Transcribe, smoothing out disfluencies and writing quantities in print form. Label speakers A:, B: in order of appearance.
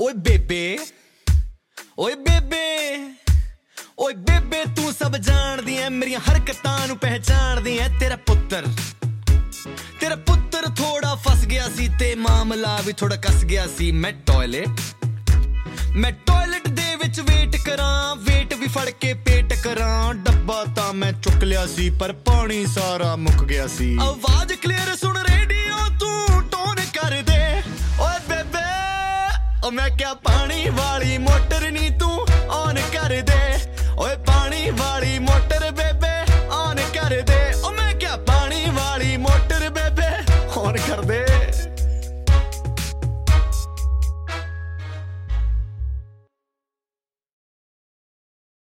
A: ਓਏ ਬੇਬੇ ਓਏ ਬੇਬੇ ਓਏ ਬੇਬੇ ਤੂੰ ਸਭ ਜਾਣਦੀ ਐ ਮੇਰੀਆਂ ਹਰਕਤਾਂ ਨੂੰ ਪਹਿਚਾਣਦੀ ਐ ਤੇਰਾ ਪੁੱਤਰ ਥੋੜਾ ਫਸ ਗਿਆ ਸੀ ਤੇ ਮਾਮਲਾ ਵੀ ਥੋੜਾ ਕੱਸ ਗਿਆ ਸੀ ਮੈਂ ਟਾਇਲਟ ਦੇ ਵਿੱਚ ਵੇਟ ਕਰਾਂ ਵੇਟ ਵੀ ਫੜ ਕੇ ਪੇਟ ਕਰਾਂ ਡੱਬਾ ਤਾਂ ਮੈਂ ਚੁੱਕ ਲਿਆ ਸੀ ਪਰ ਪਾਣੀ ਸਾਰਾ ਮੁੱਕ ਗਿਆ ਸੀ ਆਵਾਜ਼ ਕਲੀਅਰ ਸੁਣ ਰੇਡੀਓ ਤੂੰ ਟੋਨ ਕਰ ਦੇ ਓਏ ਬੇਬੇ ਓ ਮੈਂ ਕਿਹਾ ਪਾਣੀ ਵਾਲੀ ਮੋਟਰ ਨੀ ਤੂੰ ਔਨ ਕਰ ਦੇ ਓਏ ਪਾਣੀ ਵਾਲੀ ਮੋਟਰ